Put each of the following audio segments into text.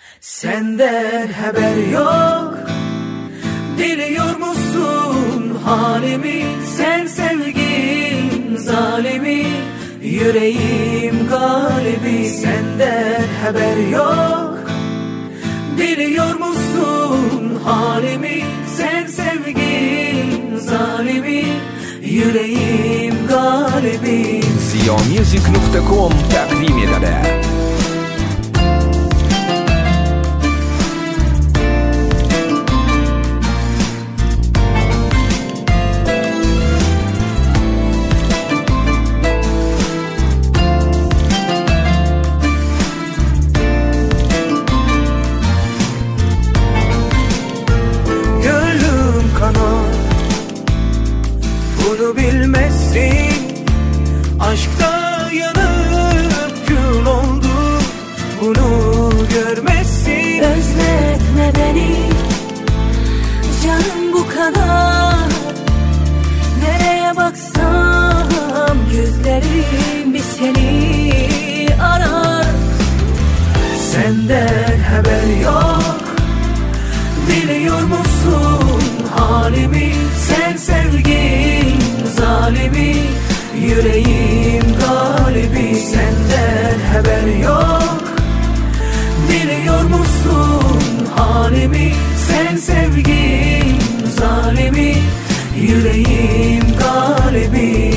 Senden haber yok, biliyor musun halimi? Sen sevgim zalimi, yüreğim galibi. Senden haber yok, biliyor musun halimi? Sen sevgim zalimi, yüreğim galibi. Sionmusic.com takdim etadi. Bunu bilmezsin, aşkta yanıp kül oldu. Bunu görmezsin. Özletme beni, canım bu kadar. Nereye baksam gözlerim bir seni arar. Senden haber yok, biliyor musun halimi? Sen sevgim zalimi, yüreğim galibi. Senden haber yok, biliyor musun halimi? Sen sevgim zalimi, yüreğim galibi.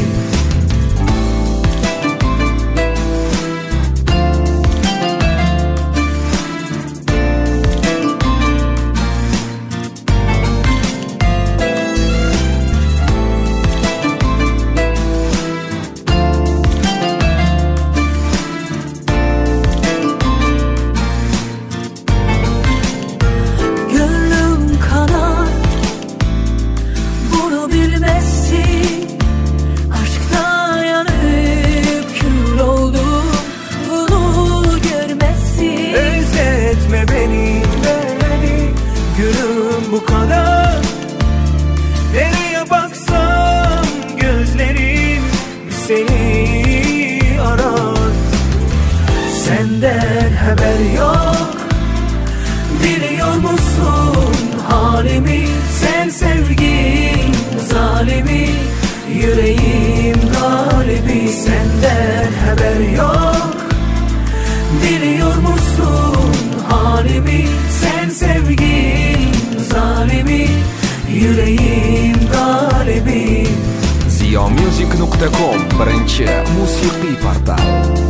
Bu kadar. Nereye baksam gözlerim seni arar. Senden haber yok, biliyor musun halimi? Sen sevgim zalimi, yüreğim galibi. Senden haber yok, biliyor musun halimi? Sen sevgim zalimi, yüreğim galibi. Sionmusic.com birinchi musiqiy portal.